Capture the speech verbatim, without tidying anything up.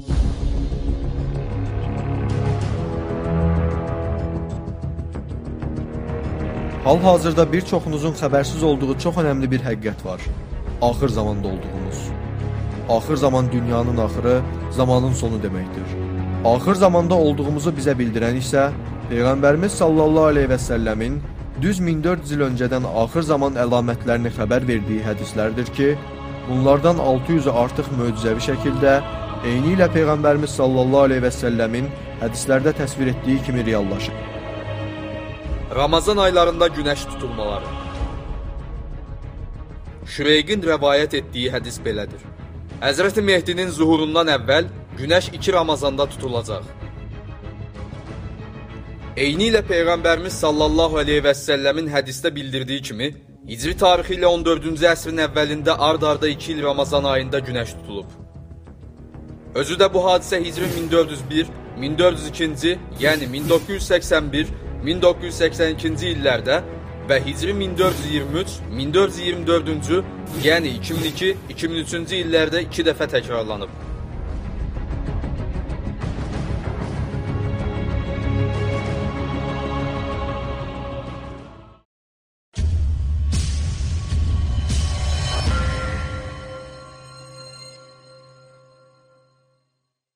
Hal-hazırda bir çoxunuzun xəbərsiz olduğu çox önəmli bir həqiqət var. Axır zamanda olduğumuz. Axır zaman dünyanın axırı, zamanın sonu deməkdir. Axır zamanda olduğumuzu bizə bildirən isə Peyğəmbərimiz sallallahu aleyhi və səlləmin düz min dörd yüz il öncədən axır zaman əlamətlərini xəbər verdiyi hədislərdir ki, bunlardan altı yüzü artıq möcüzəvi şəkildə eyni ilə Peyğəmbərimiz sallallahu aleyhi və səlləmin hədislərdə təsvir etdiyi kimi reallaşır. Ramazan aylarında günəş tutulmaları. Şüreyqin rəvayət etdiyi hədis belədir. Həzrəti Mehdinin zuhurundan əvvəl günəş iki Ramazanda tutulacaq. Eyni ilə Peyğəmbərimiz sallallahu aleyhi və səlləmin hədisdə bildirdiyi kimi, Hicri tarixi ilə on dördüncü əsrin əvvəlində ard-arda iki il Ramazan ayında günəş tutulub. Özü də bu hadisə Hicri min dörd yüz bir, min dörd yüz ikinci, yəni min doqquz yüz səksən bir, min doqquz yüz səksən ikinci illərdə və Hicri min dörd yüz iyirmi üç, min dörd yüz iyirmi dördüncü, yəni iki min iki, iki min üçüncü illərdə iki dəfə təkrarlanıb.